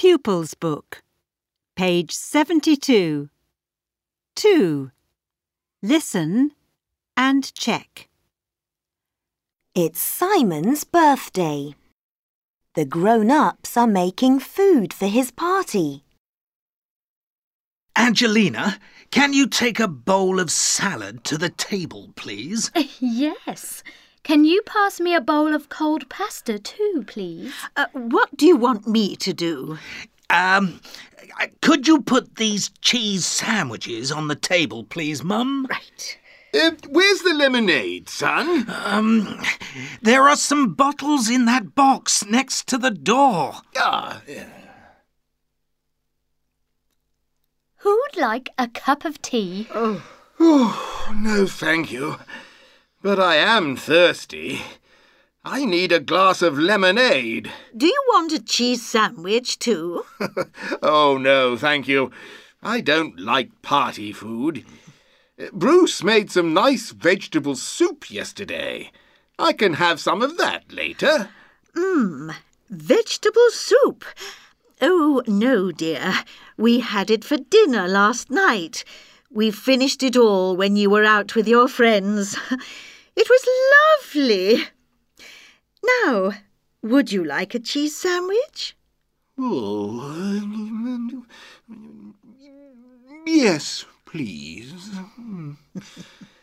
Pupils Book, page 72. 2. Listen and check. It's Simon's birthday. The grown-ups are making food for his party. Angelina, can you take a bowl of salad to the table, please? Yes. Can you pass me a bowl of cold pasta too, please? What do you want me to do? Could you put these cheese sandwiches on the table, please, Mum? Right. Where's the lemonade, son? There are some bottles in that box next to the door. Who'd like a cup of tea? Oh, no, thank you. But I am thirsty. I need a glass of lemonade. Do you want a cheese sandwich too? Oh, no, thank you. I don't like party food. Bruce made some nice vegetable soup yesterday. I can have some of that later. Vegetable soup? Oh, no, dear. We had it for dinner last night. We finished it all when you were out with your friends. It was lovely. Now, would you like a cheese sandwich? Oh, yes, please.